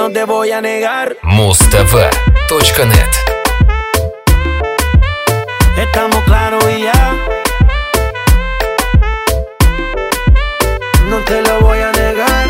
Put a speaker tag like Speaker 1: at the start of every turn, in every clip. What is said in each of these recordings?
Speaker 1: no te voy a negar.
Speaker 2: Mustv.net.
Speaker 1: Estamos claros y ya. No te lo voy a negar.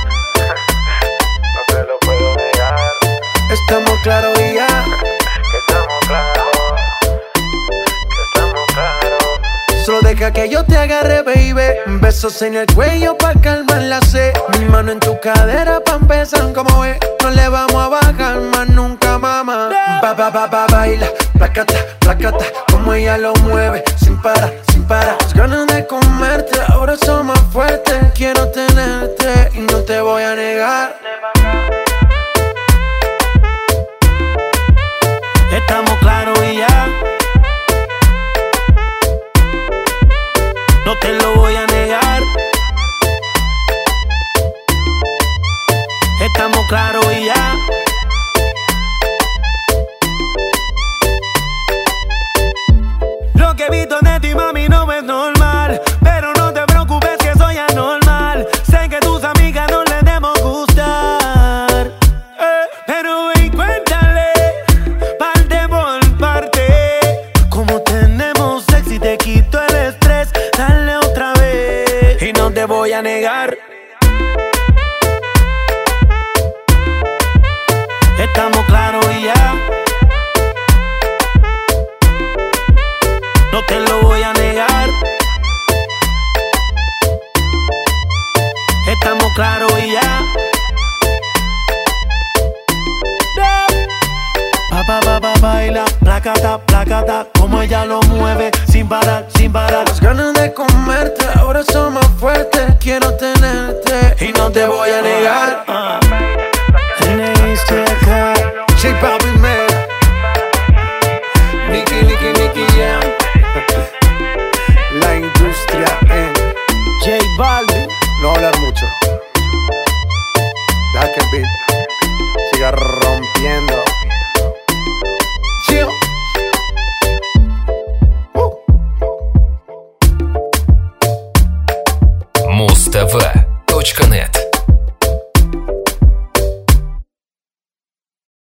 Speaker 3: No te lo puedo negar.
Speaker 1: Estamos claros y ya.
Speaker 3: Que estamos claros. Que estamos claros.
Speaker 1: Solo deja que yo te agarre, baby. Besos en el cuello pa' calmar la sed. Mi mano en tu cadera pa' empezar como es. No le vamos a bajar más nunca, mamá. Baila, placata, placata. Como ella lo mueve, sin parar, sin parar. Las ganas de comerte, ahora son más fuertes. Quiero tenerte y no te voy a negar. Estamos claros y ya. No te lo voy a negar. Estamos claros y ya. Lo que he visto de ti, mami, no es normal. Pero no te preocupes que soy anormal. Sé que tus amigas no les debemos gustar. Pero ven, cuéntale, parte por parte. Como tenemos sexy y te quito el estrés. Dale otra vez y no te voy a negar. Estamos claros y ya. No te lo voy a negar. Estamos claros y ya. Baila, placata, placata. Como ella lo mueve, sin parar, sin parar. Las ganas de comerte, ahora son más fuertes. Quiero tenerte y no te voy a negar.